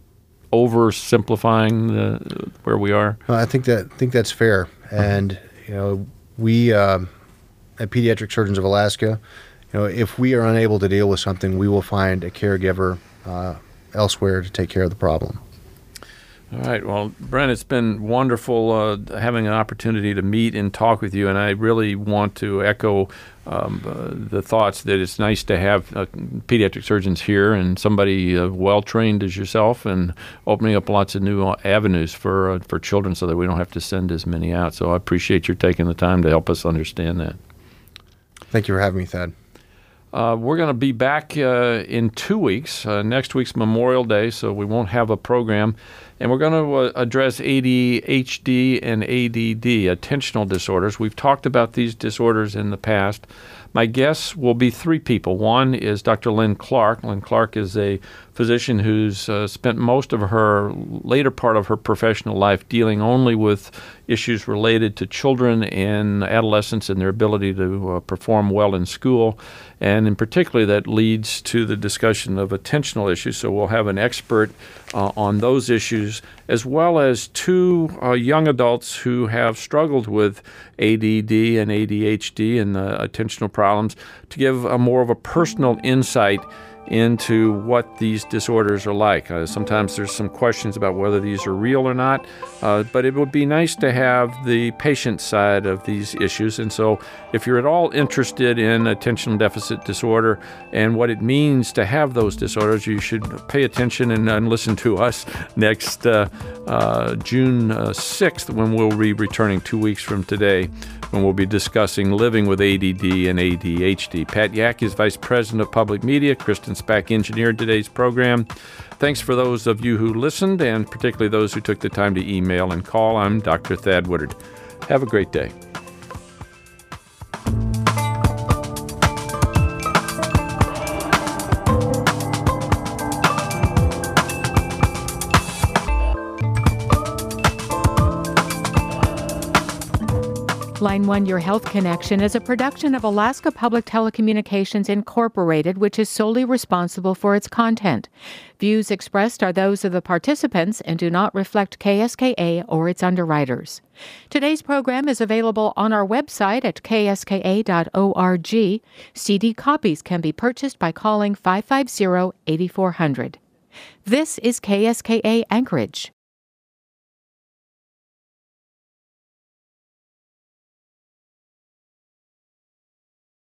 oversimplifying where we are? I think that's fair. And we at Pediatric Surgeons of Alaska, if we are unable to deal with something, we will find a caregiver elsewhere to take care of the problem. All right. Well, Brent, it's been wonderful having an opportunity to meet and talk with you, and I really want to echo the thoughts that it's nice to have pediatric surgeons here and somebody well-trained as yourself, and opening up lots of new avenues for children so that we don't have to send as many out. So I appreciate your taking the time to help us understand that. Thank you for having me, Thad. We're going to be back in 2 weeks. Next week's Memorial Day, so we won't have a program. And we're going to address ADHD and ADD, attentional disorders. We've talked about these disorders in the past. My guests will be 3 people. One is Dr. Lynn Clark. Lynn Clark is a physician who's spent most of her later part of her professional life dealing only with issues related to children and adolescents and their ability to perform well in school. And in particular, that leads to the discussion of attentional issues. So we'll have an expert on those issues, as well as 2 young adults who have struggled with ADD and ADHD and attentional problems, to give more of a personal insight into what these disorders are like. Sometimes there's some questions about whether these are real or not, but it would be nice to have the patient side of these issues. And so if you're at all interested in attention deficit disorder and what it means to have those disorders, you should pay attention and listen to us next June 6th, when we'll be returning 2 weeks from today, when we'll be discussing living with ADD and ADHD. Pat Yak is Vice President of Public Media. Kristen Spack engineered today's program. Thanks for those of you who listened, and particularly those who took the time to email and call. I'm Dr. Thad Woodard. Have a great day. Line 1 Your Health Connection is a production of Alaska Public Telecommunications Incorporated, which is solely responsible for its content. Views expressed are those of the participants and do not reflect KSKA or its underwriters. Today's program is available on our website at kska.org. CD copies can be purchased by calling 550-8400. This is KSKA Anchorage.